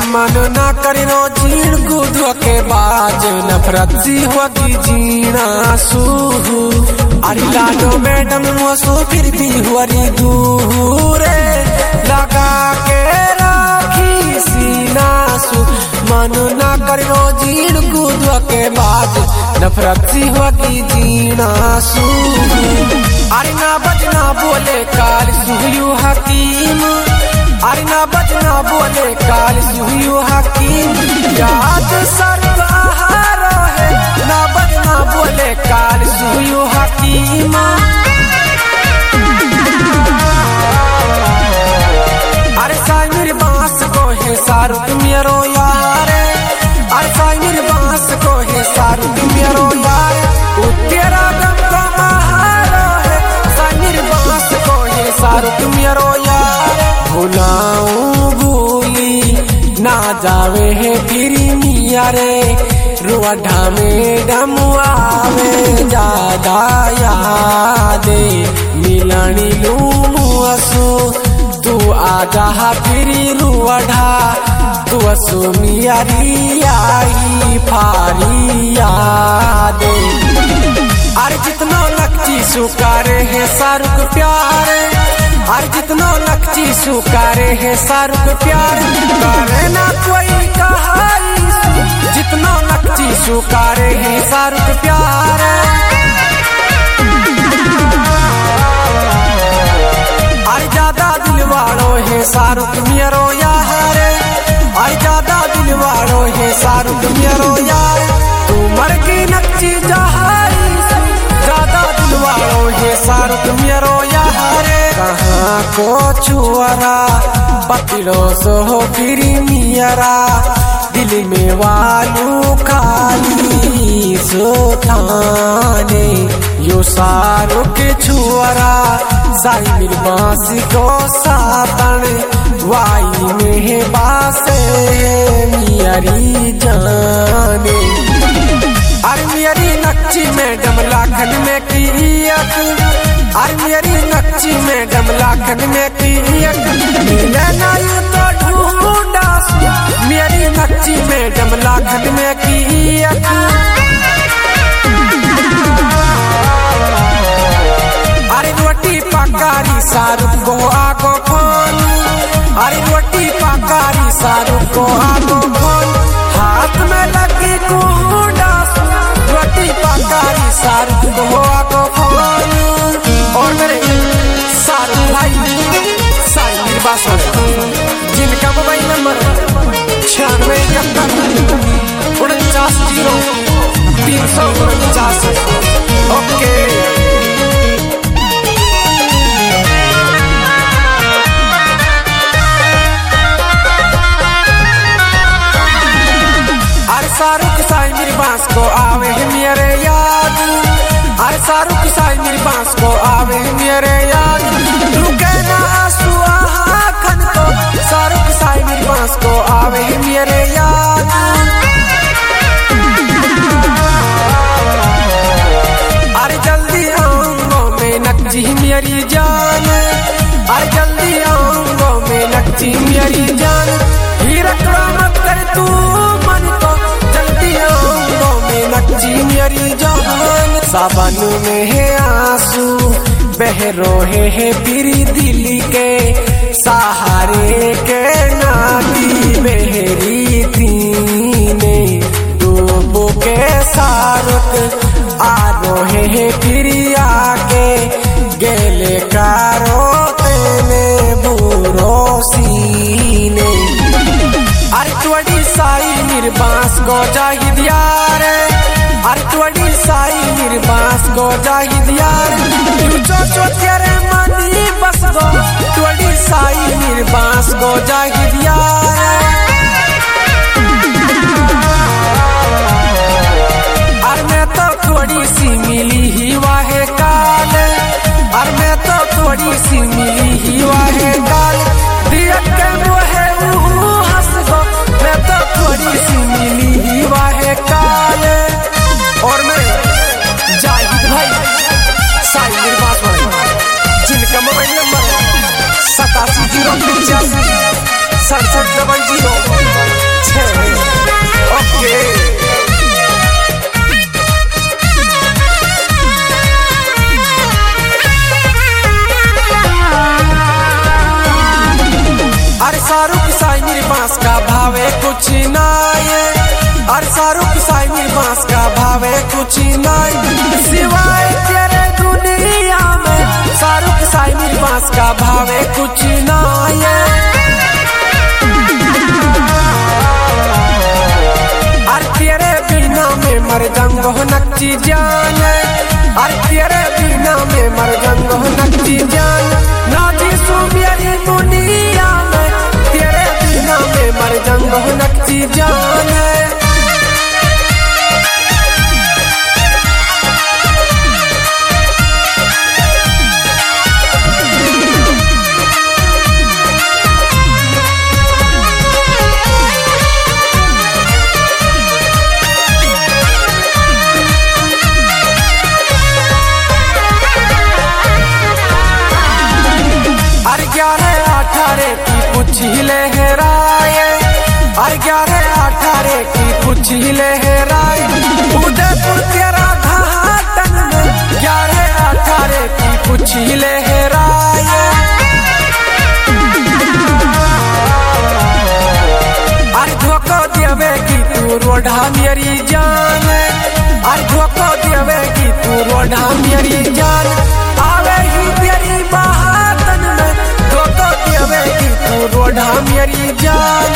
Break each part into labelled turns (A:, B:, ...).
A: मन ना करे रोजीण गुदो के बाज नफरत सी होगी जीना सूहू अरे लाडो मैडम मोसो फिर भी हुरी दूरे लगा के राखी सीना सू मन ना करे रोजीण गुदो के बाज नफरत सी होगी जीना सूहू अरे ना बजना बोले काल सुहयू हकीम अरे ना बजना बोले काल सुहयू हकीम याद सरदार है ना बजना बोले काल सुहयू हकीम अरे साइमिर बांस को है सारू तुम यारो यार अरे साइमिर बांस को है सारू तुम यारो यार तेरा गम का महारो है साइमिर बांस को है सारू तुम यारो यार भुलाऊं भूली ना जावे है फिरी मिया रे रुआढ़ा में डमुआवे ज्यादा यादे मिलनी लूं असो तू आजा फिरी रुआढ़ा तू असो मियारी आई फारी यादे अरे जितना लक्ची सुकारे है सारुक प्यारे अरे जितना लक्ची सुकारे है सारुक प्यार करे ना कोई कहाई जितना लक्ची सुकारे है सारुक प्यार अरे ज्यादा दिल वालो है सारुक मेरो यार अरे ज्यादा दिल वालो है सारुक मेरो यार तू मर की नक्ची जहाई ज्यादा दिल वालो है सारुक मेरो यार कहाँ को छुआरा पतिलो सो फिरी मियरा दिल में वालू खाली सो थाने यो सारो के छुआरा साइमिर बांसी को सातन वाई में बासे मियरी जाने अरे मियरी नक्ची मैडम लाखन में कियत अरे मेरी नक्ची मैडम लाखन में कियत मिले ना यू तो ढूंढा मेरी नक्ची मैडम लाखन में कियत अरे रोटी पकारी सारुक को आगो फोन अरे रोटी पकारी सारुक को आगो फोन हाथ में लगी कुंडा रोटी पकारी सारुक को आगो फोन और मेरे सारे भाई साइमिर बांस जिनका मोबाइल नंबर 96490349 ओके अरे सारुक साइमिर बांस को आवे मेरे याद अरे सारुक साइमिर बांस को आवे मेरे याद रुके ना आंसू आँखन को सारुक साइमिर बांस को आवे मेरे याद अरे जल्दी आऊंगो में नक्ची मेरी जान अरे जल्दी आऊंगो में नक्ची मेरी जान हीरक मत कर तू मन को जल्दी आऊंगो में नक्ची मेरी जान सावन में है आंसू बह रोहे है फिरी दिल के सहारे के नाती बहरी तीने डूबो के सारुक आ रोहे है फिरी आके गेले कारो तेने बुरो सीने अरे तुअड़ी साइमिर बांस को जाहिद यार अरे तुअड़ी साइमिर बांस को जाहिद यार जो तेरे मनी बस गो तुअड़ी साइमिर बांस को जाहिद यार अरे मैं तो थोड़ी सी मिली ही वाहे काल अरे मैं तो थोड़ी सी मिली ही वाहे काल दिया के मुहे हंस गो मैं तो थोड़ी सी मिली ही वाहे काल और मैं जाहिद भाई साइमिर बांस वाले जिनका मोबाइल नंबर 87 085 67 00 के। अरे शाहरुख साई मेरे बांस का भावे कुछ ना ये, अरे शाहरुख साई मेरे बांस का भावे कुछ ना सिवाय तेरे दुनिया में। शाहरुख साई मेरे बांस का भावे कुछ ना ये। अरे तेरे बिना में मर जंगो नक्ची जान, अरे तेरे बिना में मर जंगो नक्ची जान। ना जीसू मेरी दुनिया में, तेरे बिना में मर जंगो नक्ची जान। अरे 11-18 की पूछी लहराए, अरे 11-18 की पूछी लहराए। उदयपुर तेरा घाटन में 11-18 की पूछी लहराए। अरे धोखा देवेगी तू रोढ़ा मेरी जान, अरे धोखा देवेगी तू रोढ़ा मेरी जान। आवे ही तेरी बहातन में धोखा देवेगी तू रोढ़ा मेरी जान।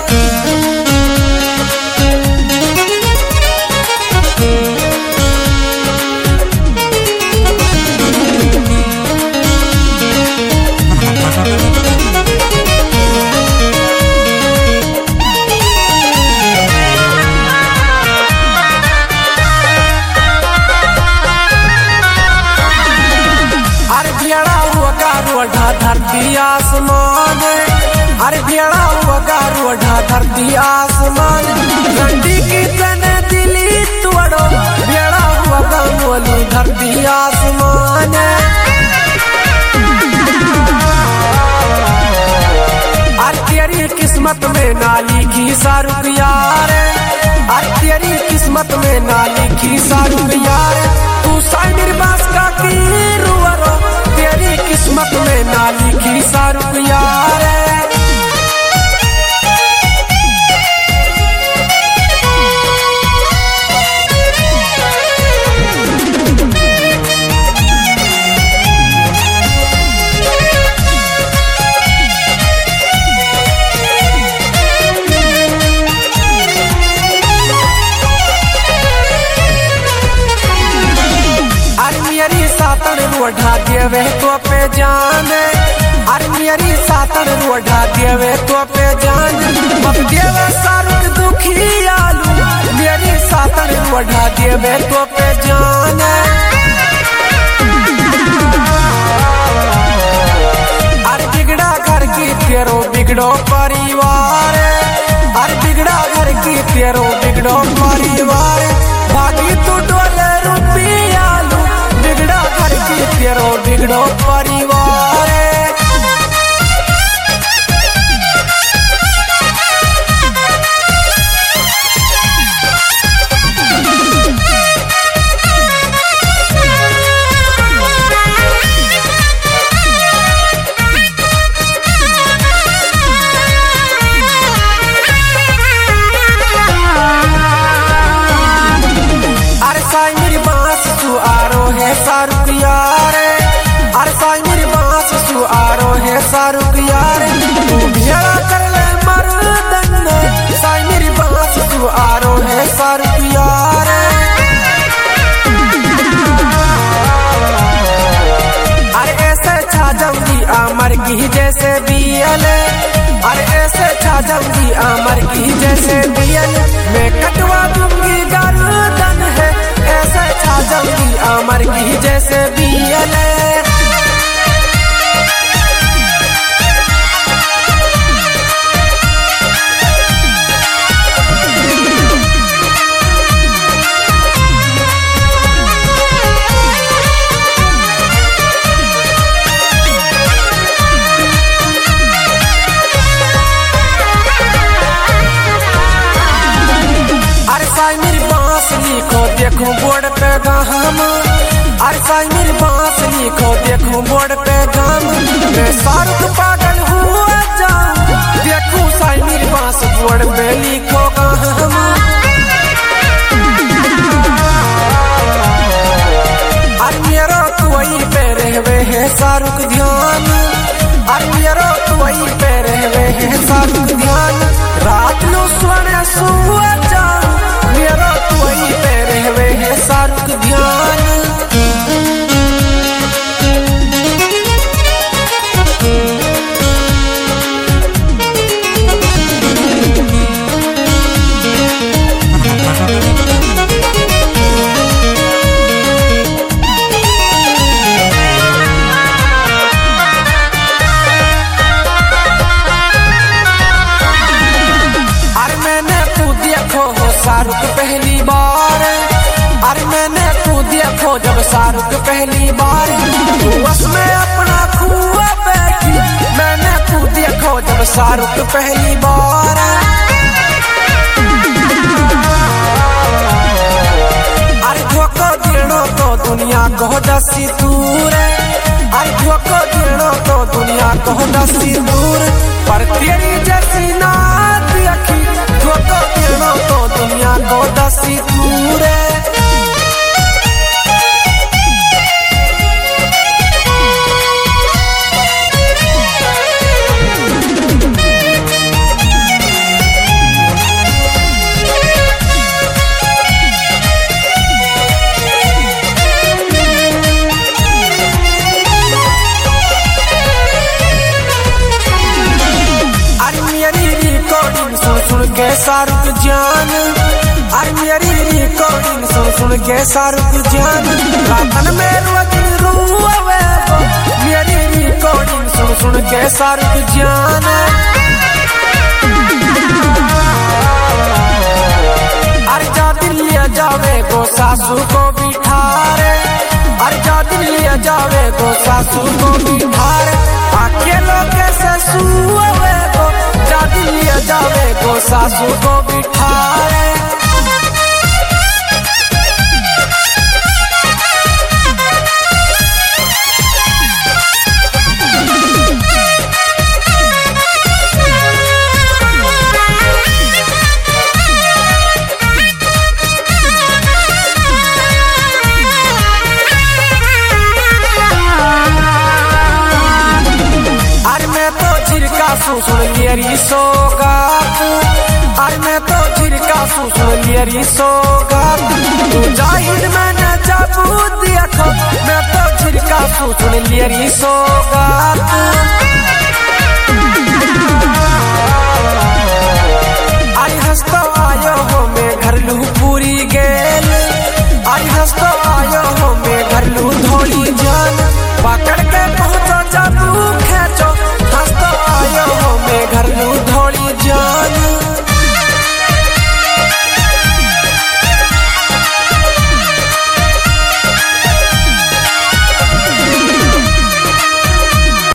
A: अरे भेड़ा हुआ रोढ़ा धरती आसमान, अरे भेड़ा हुआ रोढ़ा धरती आसमान। गंडी की तने दिली तोड़ो, भेड़ा हुआ मोली धरती आसमान। अरे तेरी किस्मत में ना लिखी शाहरुख यार, अरे तेरी किस्मत में ना लिखी शाहरुख यार। तू साई मेरे बांस का कीरू रो, तेरी किस्मत में ना लिखी शाहरुख यार। मेरी सातन रोढ़ा देवे तो पे जान, अरे मेरी सातन रोढ़ा देवे तो पे जान। मत देवे शाहरुख दुखी आलू, मेरी सातन रोढ़ा देवे तो पे जान। अरे बिगड़ा घर की तेरो बिगड़ो परिवार, अरे बिगड़ा घर की तेरो बिगड़ो परिवार। भागी तू डोले रुपया लू, बिगड़ा घर की तेरो बिगड़ो परिवार। अरे साई मेरी बांस तू आरो है शाहरुख यार, अरे साई मेरी बांस तू आरो है शाहरुख यार। तू भेड़ा कर ले मर्दन, साई मेरी बांस तू आरो है शाहरुख यार। अरे ऐसे छा जाऊंगी अमर की जैसे बियल, अरे ऐसे छा जाऊंगी अमर की जैसे बियल। मैं कटवा दूंगी गर्दन है, ऐसे छा जाऊंगी अमर की जैसे बियल। बोर्ड पे गम अरे साइमिर बांस लिखो देखूं बोर्ड पे गम मैं शाहरुख पागल हुआ जाऊं देखूं साइमिर बांस बोर्ड पे लिखो गम अरे मेरा कोई पे रहवे है शाहरुख ध्यान अरे मेरा कोई पे रहवे है शाहरुख ध्यान रात नो सोने सुआ जाऊं मेरा कोई पे रहवे है शाहरुख ध्यान शाहरुख पहली बार अरे मैंने तू देखो जब शाहरुख पहली बार उसमें अपना खुआ बैठी मैंने तू देखो जब शाहरुख पहली बार अरे धोखो देनो तो दुनिया को दसी दूर अरे धोखो देनो तो दुनिया को दसी दूर पर तेरी जैसी ना देखी धोखो देनो तो दुनिया को दसी दूर सुन के शाहरुख जान अरे मेरी रिकॉर्डिंग सुन के शाहरुख जान रातन में रोज रोवे मेरी रिकॉर्डिंग सुन के शाहरुख जान अरे जा दिल लिया जावे गो सासू को बिठारे अरे जा दिल लिया जावे गो सासू को बिठारे अकेलो कैसे सुवे गो जा दिल लिया जावे गो सासू को बिठारे सुन लियरी सोगात अरे मैं तो झिरका सुन लियरी सोगात तू जाहिर मैंने जब देखो मैं तो झिरका सुन लियरी सोगात